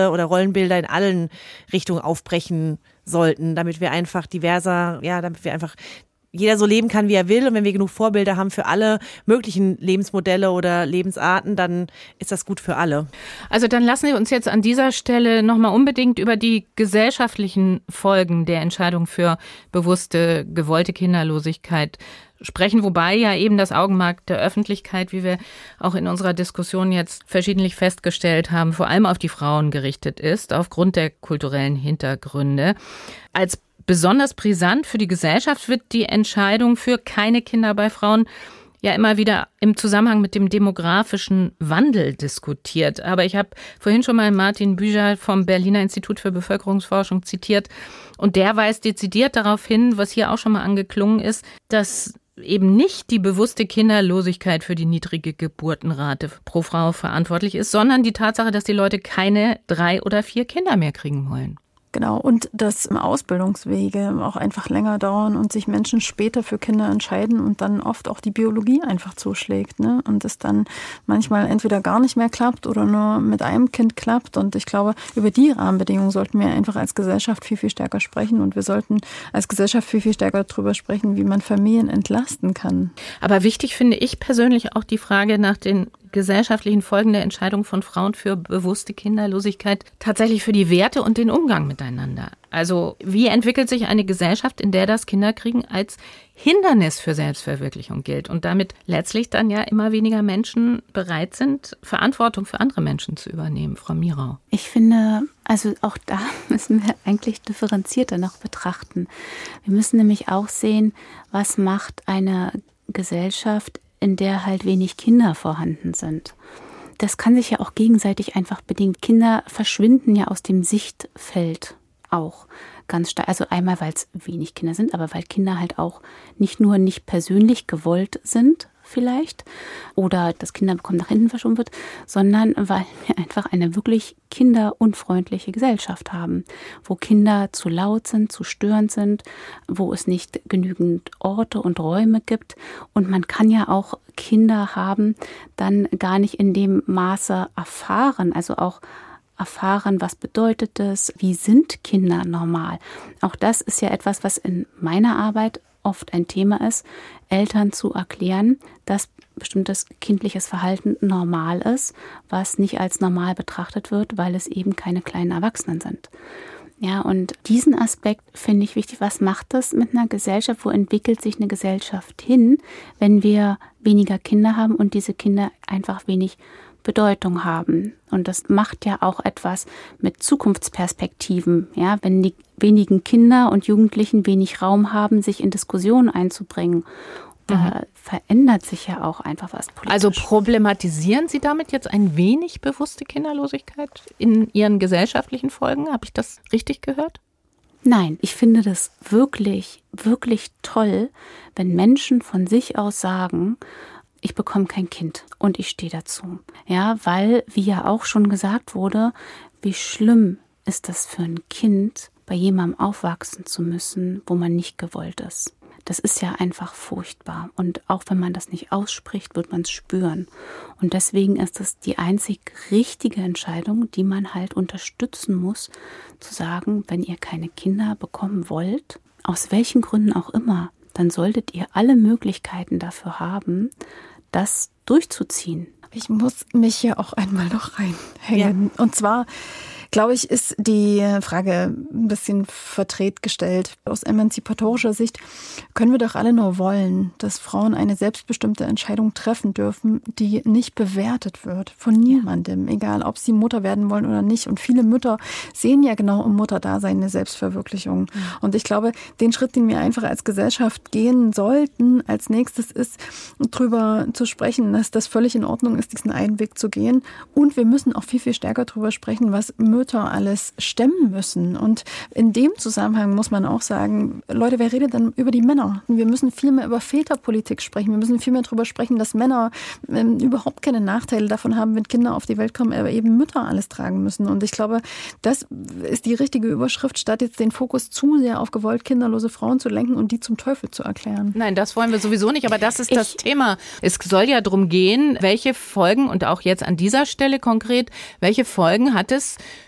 Rollenbilder in allen Richtungen aufbrechen sollten, damit wir einfach diverser, ja, damit wir einfach jeder so leben kann, wie er will. Und wenn wir genug Vorbilder haben für alle möglichen Lebensmodelle oder Lebensarten, dann ist das gut für alle. Also dann lassen Sie uns jetzt an dieser Stelle nochmal unbedingt über die gesellschaftlichen Folgen der Entscheidung für bewusste, gewollte Kinderlosigkeit sprechen, wobei ja eben das Augenmerk der Öffentlichkeit, wie wir auch in unserer Diskussion jetzt verschiedentlich festgestellt haben, vor allem auf die Frauen gerichtet ist, aufgrund der kulturellen Hintergründe. Als besonders brisant für die Gesellschaft wird die Entscheidung für keine Kinder bei Frauen ja immer wieder im Zusammenhang mit dem demografischen Wandel diskutiert. Aber ich habe vorhin schon mal Martin Bücher vom Berliner Institut für Bevölkerungsforschung zitiert und der weist dezidiert darauf hin, was hier auch schon mal angeklungen ist, dass eben nicht die bewusste Kinderlosigkeit für die niedrige Geburtenrate pro Frau verantwortlich ist, sondern die Tatsache, dass die Leute keine drei oder vier Kinder mehr kriegen wollen. Genau, und dass Ausbildungswege auch einfach länger dauern und sich Menschen später für Kinder entscheiden und dann oft auch die Biologie einfach zuschlägt, ne? Und es dann manchmal entweder gar nicht mehr klappt oder nur mit einem Kind klappt. Und ich glaube, über die Rahmenbedingungen sollten wir einfach als Gesellschaft viel, viel stärker sprechen. Und wir sollten als Gesellschaft viel, viel stärker darüber sprechen, wie man Familien entlasten kann. Aber wichtig finde ich persönlich auch die Frage nach den gesellschaftlichen Folgen der Entscheidung von Frauen für bewusste Kinderlosigkeit tatsächlich für die Werte und den Umgang miteinander. Also wie entwickelt sich eine Gesellschaft, in der das Kinderkriegen als Hindernis für Selbstverwirklichung gilt und damit letztlich dann ja immer weniger Menschen bereit sind, Verantwortung für andere Menschen zu übernehmen? Frau Mirau. Ich finde, also auch da müssen wir eigentlich differenzierter noch betrachten. Wir müssen nämlich auch sehen, was macht eine Gesellschaft, in der halt wenig Kinder vorhanden sind. Das kann sich ja auch gegenseitig einfach bedingen. Kinder verschwinden ja aus dem Sichtfeld auch ganz stark. Also einmal, weil es wenig Kinder sind, aber weil Kinder halt auch nicht nur nicht persönlich gewollt sind vielleicht oder das Kinderbekommen nach hinten verschoben wird, sondern weil wir einfach eine wirklich kinderunfreundliche Gesellschaft haben, wo Kinder zu laut sind, zu störend sind, wo es nicht genügend Orte und Räume gibt. Und man kann ja auch Kinder haben, dann gar nicht in dem Maße erfahren, also auch erfahren, was bedeutet es, wie sind Kinder normal. Auch das ist ja etwas, was in meiner Arbeit oft ein Thema ist, Eltern zu erklären, dass bestimmtes kindliches Verhalten normal ist, was nicht als normal betrachtet wird, weil es eben keine kleinen Erwachsenen sind. Ja, und diesen Aspekt finde ich wichtig. Was macht das mit einer Gesellschaft? Wo entwickelt sich eine Gesellschaft hin, wenn wir weniger Kinder haben und diese Kinder einfach wenig Bedeutung haben? Und das macht ja auch etwas mit Zukunftsperspektiven. Ja, wenn die wenigen Kinder und Jugendlichen wenig Raum haben, sich in Diskussionen einzubringen, da mhm. verändert sich ja auch einfach was politisch. Also problematisieren Sie damit jetzt ein wenig bewusste Kinderlosigkeit in Ihren gesellschaftlichen Folgen? Habe ich das richtig gehört? Nein, ich finde das wirklich, wirklich toll, wenn Menschen von sich aus sagen, ich bekomme kein Kind und ich stehe dazu. Ja, weil, wie ja auch schon gesagt wurde, wie schlimm ist das für ein Kind, bei jemandem aufwachsen zu müssen, wo man nicht gewollt ist. Das ist ja einfach furchtbar. Und auch wenn man das nicht ausspricht, wird man es spüren. Und deswegen ist es die einzig richtige Entscheidung, die man halt unterstützen muss, zu sagen, wenn ihr keine Kinder bekommen wollt, aus welchen Gründen auch immer, dann solltet ihr alle Möglichkeiten dafür haben, das durchzuziehen. Ich muss mich hier auch einmal noch reinhängen. Ja. Und zwar, glaube ich, ist die Frage ein bisschen verdreht gestellt. Aus emanzipatorischer Sicht können wir doch alle nur wollen, dass Frauen eine selbstbestimmte Entscheidung treffen dürfen, die nicht bewertet wird von niemandem, egal ob sie Mutter werden wollen oder nicht. Und viele Mütter sehen ja genau im Mutterdasein eine Selbstverwirklichung. Ja. Und ich glaube, den Schritt, den wir einfach als Gesellschaft gehen sollten, als nächstes ist, drüber zu sprechen, dass das völlig in Ordnung ist, diesen einen Weg zu gehen. Und wir müssen auch viel, viel stärker drüber sprechen, was Mütter alles stemmen müssen. Und in dem Zusammenhang muss man auch sagen, Leute, wer redet denn über die Männer? Wir müssen viel mehr über Väterpolitik sprechen. Wir müssen viel mehr darüber sprechen, dass Männer ähm, überhaupt keine Nachteile davon haben, wenn Kinder auf die Welt kommen, aber eben Mütter alles tragen müssen. Und ich glaube, das ist die richtige Überschrift, statt jetzt den Fokus zu sehr auf gewollt kinderlose Frauen zu lenken und die zum Teufel zu erklären. Nein, das wollen wir sowieso nicht, aber das ist das ich Thema. Es soll ja darum gehen, welche Folgen, und auch jetzt an dieser Stelle konkret, welche Folgen hat es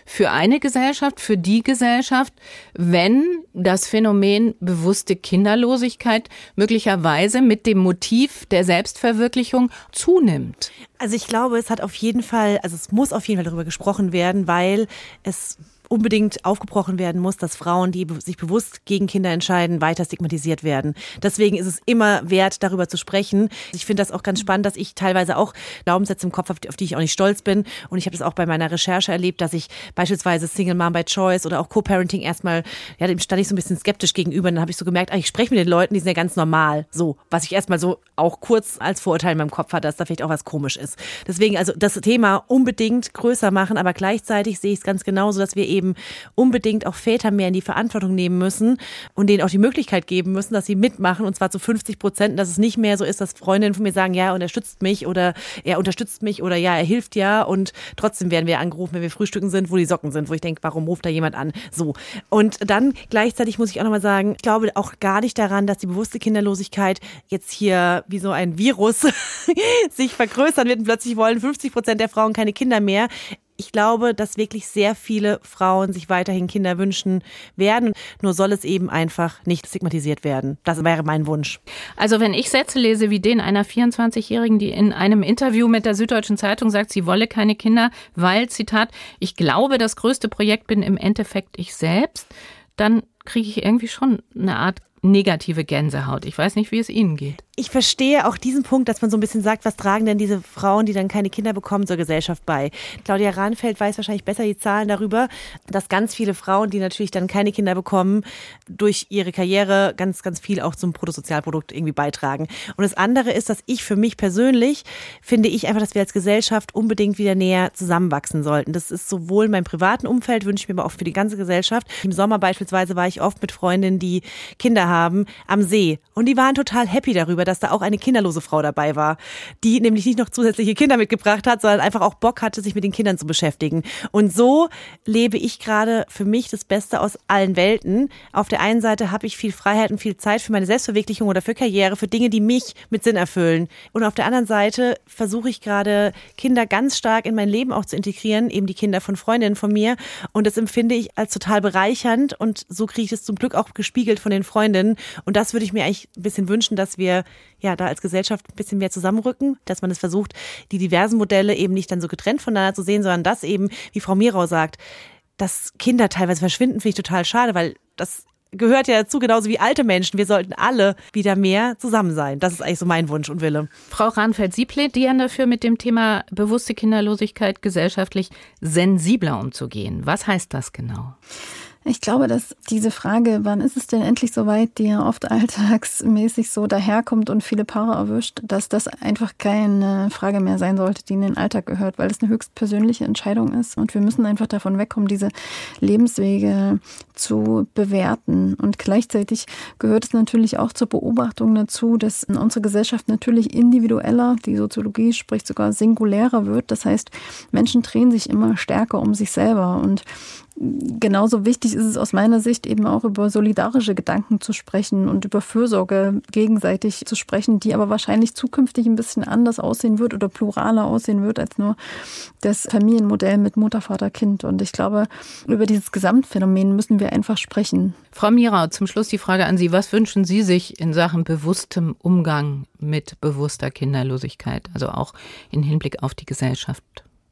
für eine Gesellschaft, für die Gesellschaft, wenn das Phänomen bewusste Kinderlosigkeit möglicherweise mit dem Motiv der Selbstverwirklichung zunimmt? Also ich glaube, es hat auf jeden Fall, also es muss auf jeden Fall darüber gesprochen werden, weil es unbedingt aufgebrochen werden muss, dass Frauen, die sich bewusst gegen Kinder entscheiden, weiter stigmatisiert werden. Deswegen ist es immer wert, darüber zu sprechen. Ich finde das auch ganz spannend, dass ich teilweise auch Glaubenssätze im Kopf habe, auf die ich auch nicht stolz bin. Und ich habe das auch bei meiner Recherche erlebt, dass ich beispielsweise Single Mom by Choice oder auch Co-Parenting erstmal, ja, dem stand ich so ein bisschen skeptisch gegenüber. Und dann habe ich so gemerkt, ach, ich spreche mit den Leuten, die sind ja ganz normal. So, was ich erstmal so auch kurz als Vorurteil in meinem Kopf hatte, dass da vielleicht auch was komisch ist. Deswegen also das Thema unbedingt größer machen, aber gleichzeitig sehe ich es ganz genauso, dass wir eben unbedingt auch Väter mehr in die Verantwortung nehmen müssen und denen auch die Möglichkeit geben müssen, dass sie mitmachen, und zwar zu fünfzig Prozent, dass es nicht mehr so ist, dass Freundinnen von mir sagen, ja, er unterstützt mich oder er unterstützt mich oder ja, er hilft ja, und trotzdem werden wir angerufen, wenn wir frühstücken sind, wo die Socken sind, wo ich denke, warum ruft da jemand an? So. Und dann gleichzeitig muss ich auch nochmal sagen, ich glaube auch gar nicht daran, dass die bewusste Kinderlosigkeit jetzt hier wie so ein Virus sich vergrößern wird und plötzlich wollen fünfzig Prozent der Frauen keine Kinder mehr. Ich glaube, dass wirklich sehr viele Frauen sich weiterhin Kinder wünschen werden. Nur soll es eben einfach nicht stigmatisiert werden. Das wäre mein Wunsch. Also wenn ich Sätze lese wie den einer vierundzwanzigjährigen, die in einem Interview mit der Süddeutschen Zeitung sagt, sie wolle keine Kinder, weil, Zitat, ich glaube, das größte Projekt bin im Endeffekt ich selbst, dann kriege ich irgendwie schon eine Art negative Gänsehaut. Ich weiß nicht, wie es Ihnen geht. Ich verstehe auch diesen Punkt, dass man so ein bisschen sagt, was tragen denn diese Frauen, die dann keine Kinder bekommen, zur Gesellschaft bei? Claudia Rahnfeld weiß wahrscheinlich besser die Zahlen darüber, dass ganz viele Frauen, die natürlich dann keine Kinder bekommen, durch ihre Karriere ganz, ganz viel auch zum Bruttosozialprodukt irgendwie beitragen. Und das andere ist, dass ich für mich persönlich, finde ich einfach, dass wir als Gesellschaft unbedingt wieder näher zusammenwachsen sollten. Das ist sowohl in meinem privaten Umfeld, wünsche ich mir aber auch für die ganze Gesellschaft. Im Sommer beispielsweise war ich oft mit Freundinnen, die Kinder haben, am See. Und die waren total happy darüber, dass da auch eine kinderlose Frau dabei war, die nämlich nicht noch zusätzliche Kinder mitgebracht hat, sondern einfach auch Bock hatte, sich mit den Kindern zu beschäftigen. Und so lebe ich gerade für mich das Beste aus allen Welten. Auf der einen Seite habe ich viel Freiheit und viel Zeit für meine Selbstverwirklichung oder für Karriere, für Dinge, die mich mit Sinn erfüllen. Und auf der anderen Seite versuche ich gerade, Kinder ganz stark in mein Leben auch zu integrieren, eben die Kinder von Freundinnen von mir. Und das empfinde ich als total bereichernd, und so kriege ich es zum Glück auch gespiegelt von den Freundinnen. Und das würde ich mir eigentlich ein bisschen wünschen, dass wir ja da als Gesellschaft ein bisschen mehr zusammenrücken, dass man es versucht, die diversen Modelle eben nicht dann so getrennt voneinander zu sehen, sondern das eben, wie Frau Mirau sagt, dass Kinder teilweise verschwinden, finde ich total schade, weil das gehört ja dazu, genauso wie alte Menschen. Wir sollten alle wieder mehr zusammen sein. Das ist eigentlich so mein Wunsch und Wille. Frau Rahnfeld, Sie plädieren dafür, mit dem Thema bewusste Kinderlosigkeit gesellschaftlich sensibler umzugehen. Was heißt das genau? Ich glaube, dass diese Frage, wann ist es denn endlich soweit, die ja oft alltagsmäßig so daherkommt und viele Paare erwischt, dass das einfach keine Frage mehr sein sollte, die in den Alltag gehört, weil es eine höchst persönliche Entscheidung ist. Und wir müssen einfach davon wegkommen, diese Lebenswege zu bewerten. Und gleichzeitig gehört es natürlich auch zur Beobachtung dazu, dass in unserer Gesellschaft natürlich individueller, die Soziologie spricht sogar singulärer wird. Das heißt, Menschen drehen sich immer stärker um sich selber. Und genauso wichtig ist es aus meiner Sicht eben auch, über solidarische Gedanken zu sprechen und über Fürsorge gegenseitig zu sprechen, die aber wahrscheinlich zukünftig ein bisschen anders aussehen wird oder pluraler aussehen wird als nur das Familienmodell mit Mutter, Vater, Kind. Und ich glaube, über dieses Gesamtphänomen müssen wir einfach sprechen. Frau Mirau, zum Schluss die Frage an Sie. Was wünschen Sie sich in Sachen bewusstem Umgang mit bewusster Kinderlosigkeit, also auch im Hinblick auf die Gesellschaft?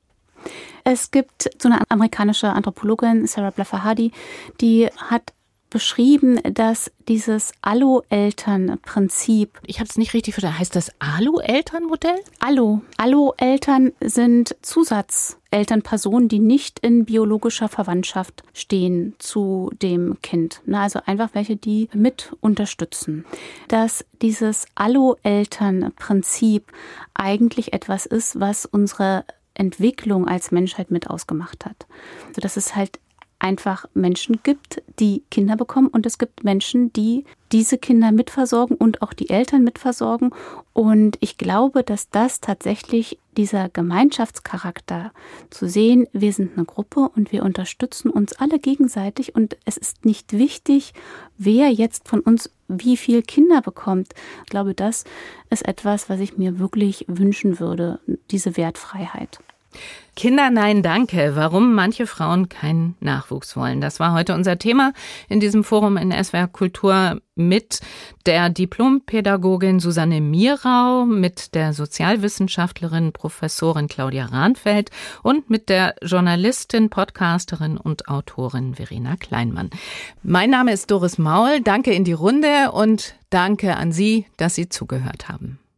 Es gibt so eine amerikanische Anthropologin, Sarah Blaffer-Hardy, die hat beschrieben, dass dieses Alu-Eltern-Prinzip. Ich habe es nicht richtig verstanden. Heißt das Alu-Elternmodell? Alu. Alu-Eltern sind Zusatzelternpersonen, die nicht in biologischer Verwandtschaft stehen zu dem Kind. Also einfach welche, die mit unterstützen. Dass dieses Alu-Eltern-Prinzip eigentlich etwas ist, was unsere Entwicklung als Menschheit mit ausgemacht hat. Also dass es halt einfach Menschen gibt, die Kinder bekommen, und es gibt Menschen, die diese Kinder mitversorgen und auch die Eltern mitversorgen. Und ich glaube, dass das tatsächlich dieser Gemeinschaftscharakter zu sehen, wir sind eine Gruppe und wir unterstützen uns alle gegenseitig, und es ist nicht wichtig, wer jetzt von uns wie viel Kinder bekommt. Ich glaube, das ist etwas, was ich mir wirklich wünschen würde, diese Wertfreiheit. Kinder, nein, danke. Warum manche Frauen keinen Nachwuchs wollen. Das war heute unser Thema in diesem Forum in S W R Kultur mit der Diplompädagogin Susanne Mierau, mit der Sozialwissenschaftlerin Professorin Claudia Rahnfeld und mit der Journalistin, Podcasterin und Autorin Verena Kleinmann. Mein Name ist Doris Maul. Danke in die Runde und danke an Sie, dass Sie zugehört haben.